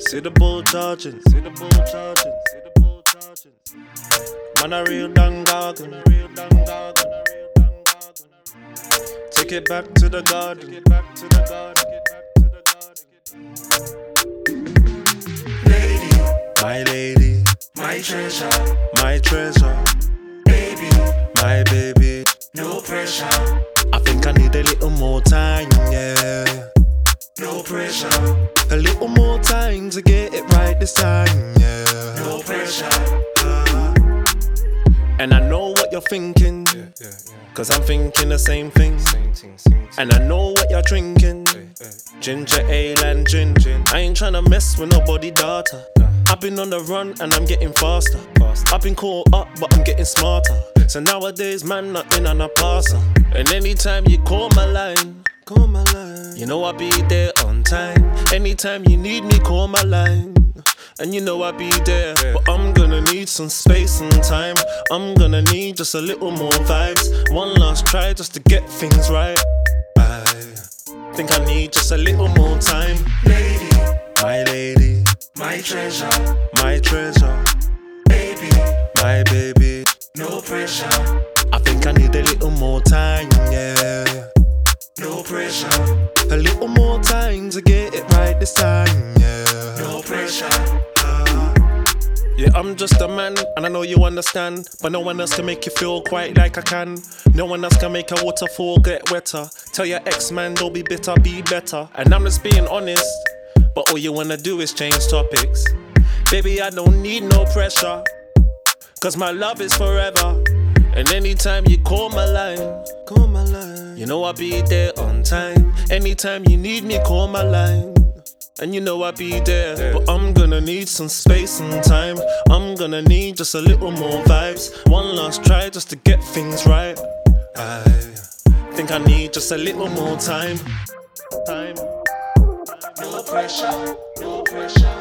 See the bull charging, see the bull charging, see the bull charging. Man a real dung garden, a real dung garden, a real dung garden. Take it back to the garden, take it back to the garden, take it back to the garden. Lady, My lady, my treasure, my treasure, baby, my baby. no pressure, I think I need a little more time, yeah. no pressure, A little more time to get it right this time, yeah. no pressure. And I know what you're thinking, cause I'm thinking the same thing. And I know what you're drinking, ginger ale and gin. I ain't tryna mess with nobody, daughter. I've been on the run and I'm getting faster. I've been caught up but I'm getting smarter. So nowadays man not in on a passer. And anytime you call my line, you know I'll be there on time. Anytime you need me, call my line. And you know I'll be there. But I'm gonna need some space and time. I'm gonna need just a little more vibes. One last try just to get things right. I think I need just a little more time. Lady, My lady, my treasure, my treasure, baby, my baby. no pressure, I think I need a little more time, yeah. no pressure, A little more time to get it right this time, yeah. no pressure. Yeah, I'm just a man, and I know you understand. But no one else can make you feel quite like I can. No one else can make a waterfall get wetter. Tell your ex-man, don't be bitter, be better. And I'm just being honest, but all you wanna do is change topics. Baby, I don't need no pressure, cause my love is forever. And anytime you call my line, you know I'll be there on time. Anytime you need me, call my line. And you know I'll be there. But I'm gonna need some space and time. I'm gonna need just a little more vibes. One last try just to get things right. I think I need just a little more time. No pressure, no pressure,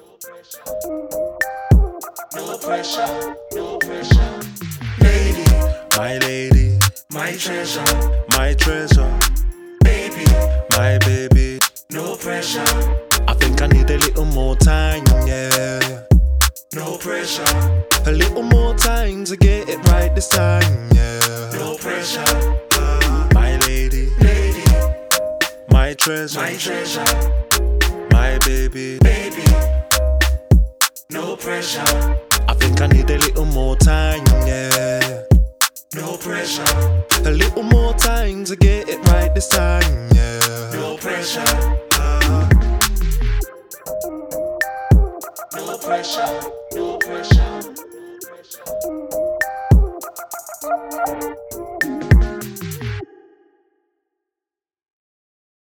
no pressure, no pressure. Lady, My lady, my treasure, my treasure, baby, my baby. no pressure, I think I need a little more time, yeah. no pressure, A little more time to get it right this time, yeah. no pressure. My lady, Lady, my treasure, my treasure, my baby. baby, no pressure, I think I need a little more time, yeah. no pressure, A little more time to get it right this time, yeah. no pressure, no pressure, no pressure, no pressure.